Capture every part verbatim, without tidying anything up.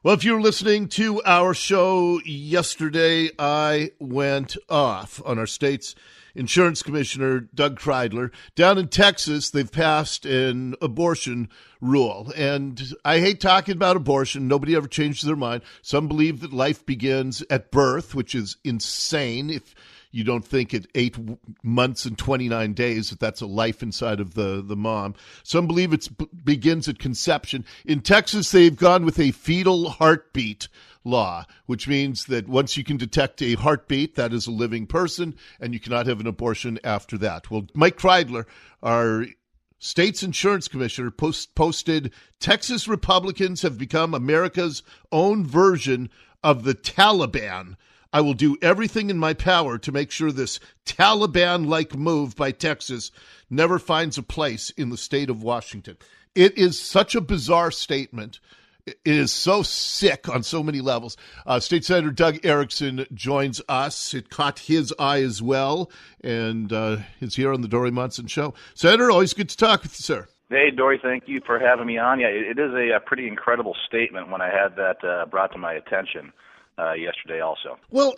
Well, if you were listening to our show yesterday, I went off on our state's insurance commissioner, Doug Kreidler. Down in Texas, they've passed an abortion rule. And I hate talking about abortion. Nobody ever changes their mind. Some believe that life begins at birth, which is insane. If you don't think at eight months and twenty-nine days that that's a life inside of the, the mom. Some believe it begins at conception. In Texas, they've gone with a fetal heartbeat law, which means that once you can detect a heartbeat, that is a living person, and you cannot have an abortion after that. Well, Mike Kreidler, our state's insurance commissioner, post- posted, Texas Republicans have become America's own version of the Taliban. I will do everything in my power to make sure this Taliban-like move by Texas never finds a place in the state of Washington. It is such a bizarre statement. It is so sick on so many levels. Uh, State Senator Doug Erickson joins us. It caught his eye as well, and uh, is here on the Dori Monson Show. Senator, always good to talk with you, sir. Hey, Dori, thank you for having me on. Yeah, it, it is a, a pretty incredible statement when I had that uh, brought to my attention. Uh, yesterday also. Well,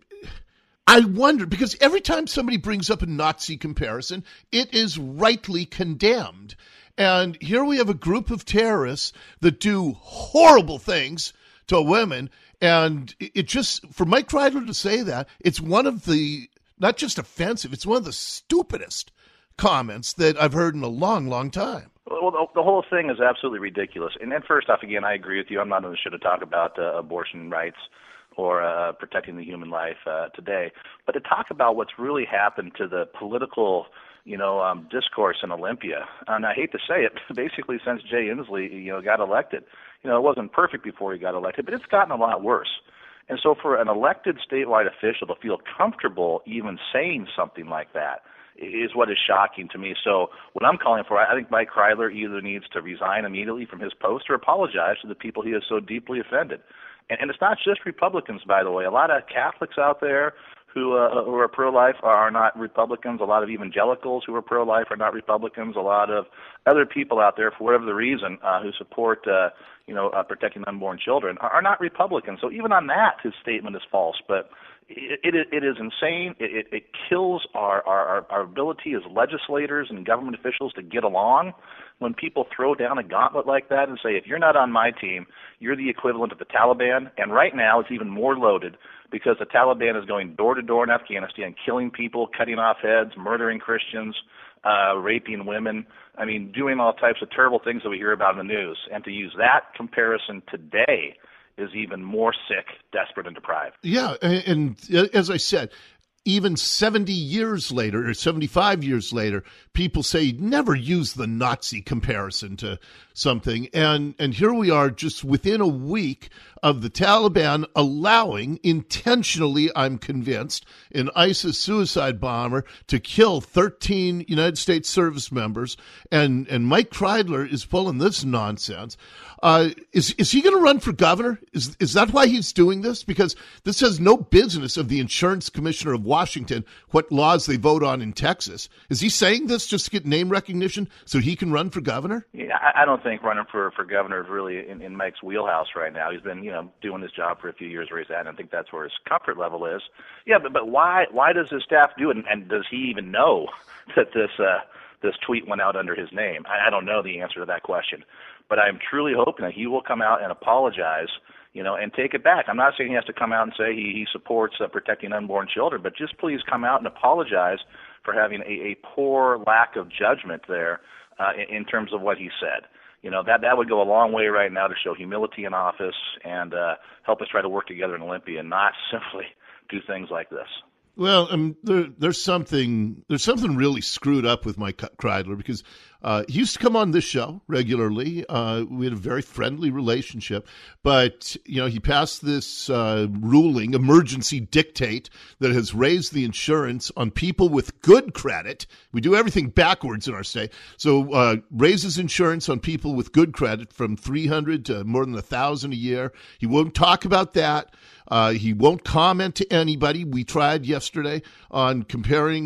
I wonder, because every time somebody brings up a Nazi comparison, it is rightly condemned. And here we have a group of terrorists that do horrible things to women. And it just, for Mike Kreidler to say that, it's one of the, not just offensive, it's one of the stupidest comments that I've heard in a long, long time. Well, the, the whole thing is absolutely ridiculous. And then first off, again, I agree with you. I'm not on the show to talk about uh, abortion rights or uh, protecting the human life uh, today, but to talk about what's really happened to the political, you know, um, discourse in Olympia. And I hate to say it, basically since Jay Inslee, you know, got elected, you know, it wasn't perfect before he got elected, but it's gotten a lot worse. And so for an elected statewide official to feel comfortable even saying something like that is what is shocking to me. So what I'm calling for, I think Mike Kreidler either needs to resign immediately from his post or apologize to the people he has so deeply offended. And, and it's not just Republicans, by the way. A lot of Catholics out there who uh, who are pro-life are not Republicans. A lot of evangelicals who are pro-life are not Republicans. A lot of other people out there, for whatever the reason, uh, who support uh, you know uh, protecting unborn children are, are not Republicans. So even on that, his statement is false. But it, it, it is insane. It, it, it kills our, our, our ability as legislators and government officials to get along when people throw down a gauntlet like that and say, if you're not on my team, you're the equivalent of the Taliban. And right now it's even more loaded because the Taliban is going door to door in Afghanistan, killing people, cutting off heads, murdering Christians, uh, raping women. I mean, doing all types of terrible things that we hear about in the news. And to use that comparison today is even more sick, desperate, and deprived. Yeah, and, and as I said, even seventy years later or seventy-five years later, people say never use the Nazi comparison to something. And and here we are just within a week of the Taliban allowing, intentionally, I'm convinced, an ISIS suicide bomber to kill thirteen United States service members. And, and Mike Kreidler is pulling this nonsense. Uh, is is he going to run for governor? Is is that why he's doing this? Because this has no business of the insurance commissioner of Washington, what laws they vote on in Texas. Is he saying this just to get name recognition so he can run for governor? Yeah, I don't think running for, for governor is really in, in Mike's wheelhouse right now. He's been, you know, doing his job for a few years where he's at, and I think that's where his comfort level is. Yeah, but but why why does his staff do it, and, and does he even know that this uh, this tweet went out under his name? I, I don't know the answer to that question. But I'm truly hoping that he will come out and apologize, you know, and take it back. I'm not saying he has to come out and say he, he supports uh, protecting unborn children, but just please come out and apologize for having a, a poor lack of judgment there uh, in, in terms of what he said. You know, that, that would go a long way right now to show humility in office and uh, help us try to work together in Olympia and not simply do things like this. Well, um, there, there's something there's something really screwed up with Mike Kreidler because uh, he used to come on this show regularly. Uh, we had a very friendly relationship, but you know he passed this uh, ruling, emergency dictate, that has raised the insurance on people with good credit. We do everything backwards in our state, so uh, raises insurance on people with good credit from three hundred to more than a thousand a year. He won't talk about that. Uh, he won't comment to anybody. We tried yesterday on comparing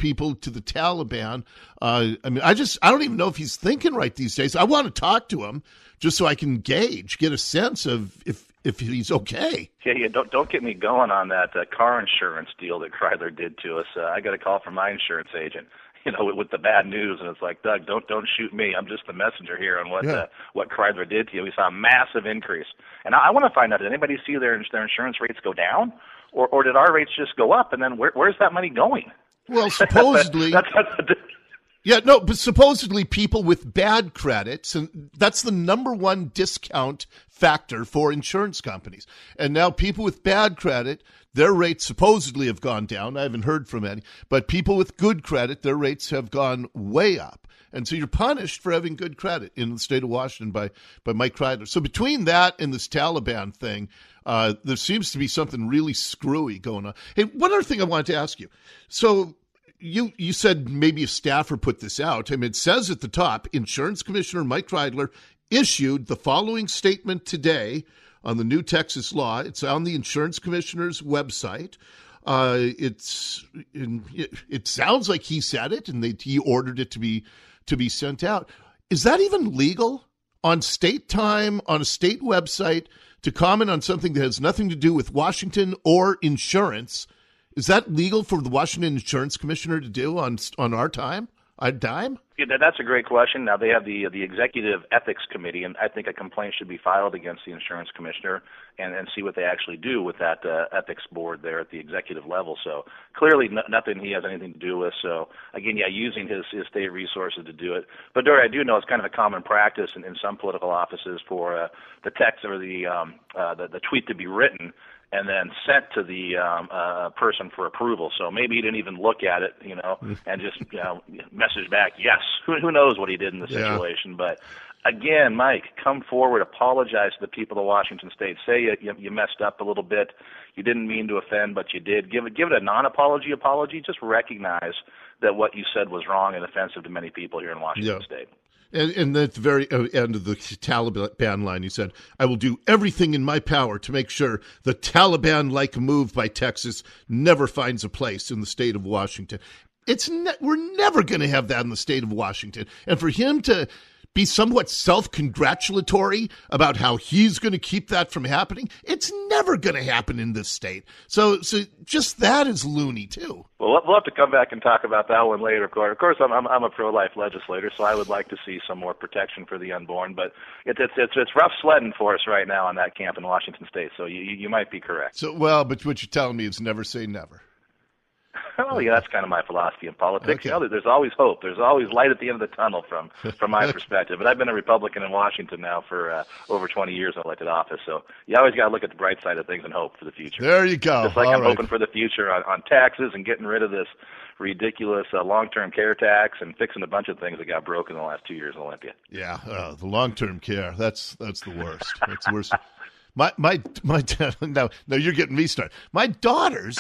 people to the Taliban. Uh, I mean, I just I don't even know if he's thinking right these days. I want to talk to him just so I can gauge, get a sense of if if he's okay. Yeah, yeah. Don't don't get me going on that uh, car insurance deal that Kreidler did to us. Uh, I got a call from my insurance agent, you know, with, with the bad news, and it's like, Doug, don't don't shoot me. I'm just the messenger here on what yeah. uh, what Kreidler did to you. We saw a massive increase, and I, I want to find out: did anybody see their their insurance rates go down, or or did our rates just go up? And then where, where's that money going? Well, supposedly. that's, that's, that's, Yeah, no, but supposedly people with bad credits, and that's the number one discount factor for insurance companies. And now people with bad credit, their rates supposedly have gone down. I haven't heard from any. But people with good credit, their rates have gone way up. And so you're punished for having good credit in the state of Washington by, by Mike Kreidler. So between that and this Taliban thing, uh, there seems to be something really screwy going on. Hey, one other thing I wanted to ask you. So You you said maybe a staffer put this out. I mean, it says at the top, Insurance Commissioner Mike Kreidler issued the following statement today on the new Texas law. It's on the Insurance Commissioner's website. Uh, it's in, it, it sounds like he said it, and they, he ordered it to be to be sent out. Is that even legal on state time on a state website to comment on something that has nothing to do with Washington or insurance? Is that legal for the Washington Insurance Commissioner to do on on our time, our dime? Yeah, that's a great question. Now, they have the the Executive Ethics Committee, and I think a complaint should be filed against the Insurance Commissioner and, and see what they actually do with that uh, ethics board there at the executive level. So clearly n- nothing he has anything to do with. So, again, yeah, using his, his state resources to do it. But, Dory, I do know it's kind of a common practice in, in some political offices for uh, the text or the, um, uh, the the tweet to be written and then sent to the um, uh, person for approval. So maybe he didn't even look at it, you know, and just, you know, message back, yes. Who, who knows what he did in the yeah. situation. But, again, Mike, come forward, apologize to the people of Washington State. Say you, you, you messed up a little bit. You didn't mean to offend, but you did. Give it, give it a non-apology apology. Just recognize that what you said was wrong and offensive to many people here in Washington yeah. State. And, and at the very end of the Taliban line, he said, I will do everything in my power to make sure the Taliban-like move by Texas never finds a place in the state of Washington. It's ne- We're never going to have that in the state of Washington. And for him to be somewhat self-congratulatory about how he's going to keep that from happening, it's never going to happen in this state. So so just that is loony, too. Well, we'll have to come back and talk about that one later. Of course, I'm I'm, I'm a pro-life legislator, so I would like to see some more protection for the unborn. But it's it's it's, it's rough sledding for us right now on that camp in Washington State. So you you might be correct. So well, but what you're telling me is never say never. Oh, yeah, that's kind of my philosophy in politics. Okay. You know, there's always hope. There's always light at the end of the tunnel from from my perspective. But I've been a Republican in Washington now for uh, over twenty years in elected office. So you always got to look at the bright side of things and hope for the future. There you go. Just like All I'm right. hoping for the future on, on taxes and getting rid of this ridiculous uh, long-term care tax and fixing a bunch of things that got broken in the last two years in Olympia. Yeah, uh, the long-term care, that's that's the worst. That's the worst. My, my, my, now, now you're getting me started. My daughters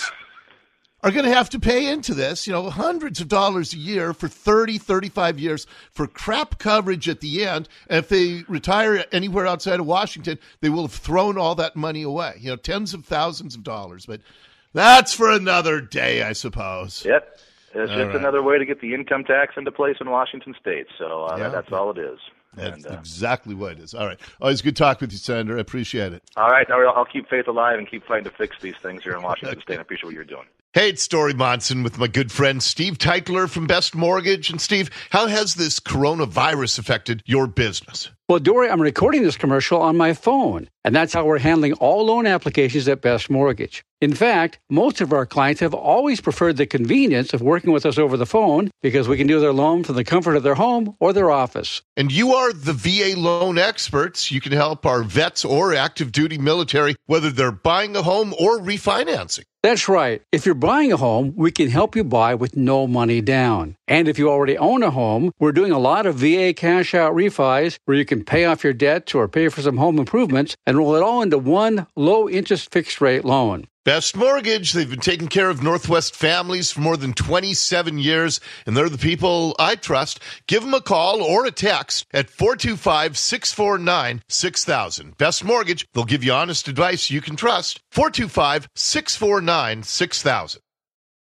are going to have to pay into this, you know, hundreds of dollars a year for thirty, thirty-five years for crap coverage at the end. And if they retire anywhere outside of Washington, they will have thrown all that money away, you know, tens of thousands of dollars. But that's for another day, I suppose. Yep. It's all just right. another way to get the income tax into place in Washington State. So uh, Yeah. that's all it is. That's And, uh, exactly what it is. All right. Always good talk with you, Senator. I appreciate it. all right. I'll I'll keep faith alive and keep fighting to fix these things here in Washington State. I appreciate what you're doing. Hey, it's Story Monson with my good friend Steve Teitler from Best Mortgage. And Steve, how has this coronavirus affected your business? Well, Dory, I'm recording this commercial on my phone, and that's how we're handling all loan applications at Best Mortgage. In fact, most of our clients have always preferred the convenience of working with us over the phone because we can do their loan from the comfort of their home or their office. And you are the V A loan experts. You can help our vets or active duty military, whether they're buying a home or refinancing. That's right. If you're buying a home, we can help you buy with no money down. And if you already own a home, we're doing a lot of V A cash out refis where you can pay off your debts or pay for some home improvements and roll it all into one low interest fixed rate loan. Best Mortgage, they've been taking care of Northwest families for more than twenty-seven years, and they're the people I trust. Give them a call or a text at four two five, six four nine, six thousand. Best Mortgage, they'll give you honest advice you can trust. four two five, six four nine, six thousand.